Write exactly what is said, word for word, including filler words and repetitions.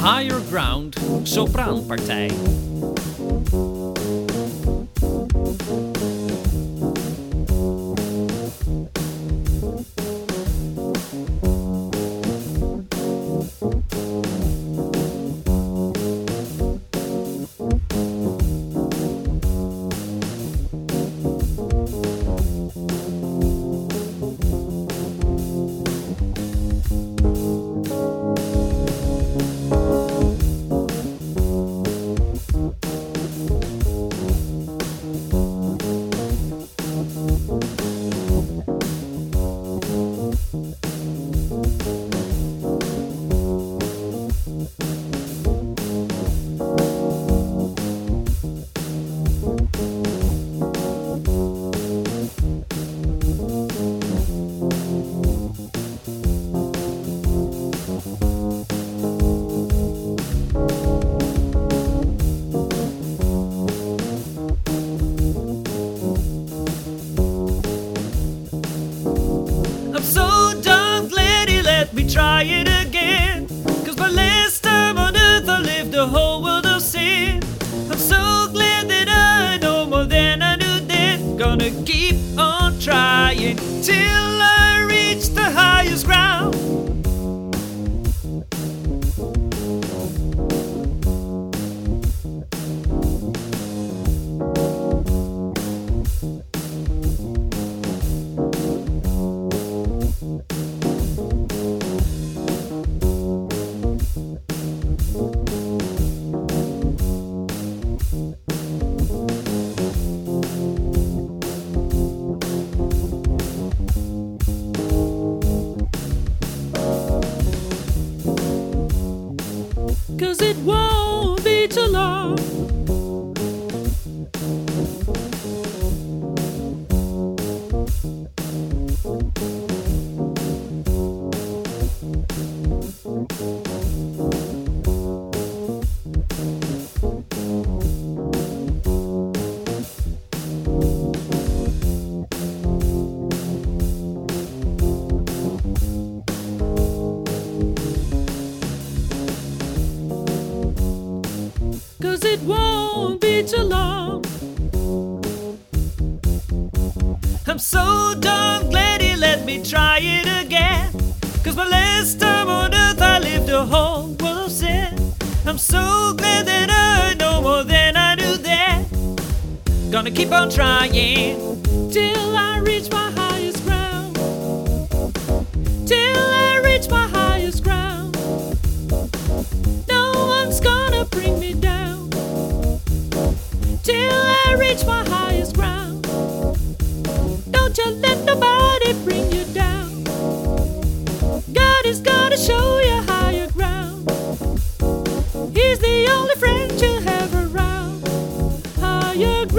Higher Ground Sopraanpartij. Try it again, cause my last time on earth I lived a whole world of sin. I'm so glad that I know more than I knew then. Gonna keep on trying till I reach the highest ground. Cause it won't be too long. Cause it won't be too long. I'm so darn glad he let me try it again. Cause my last time on earth I lived a whole world of sin. I'm so glad that I know more than I knew then. Gonna keep on trying till I reach my highest ground. Till I reach my highest ground. No one's gonna bring me down till I reach my highest ground. Don't you let nobody bring you down. God is gonna show you higher ground. He's the only friend you have around. Higher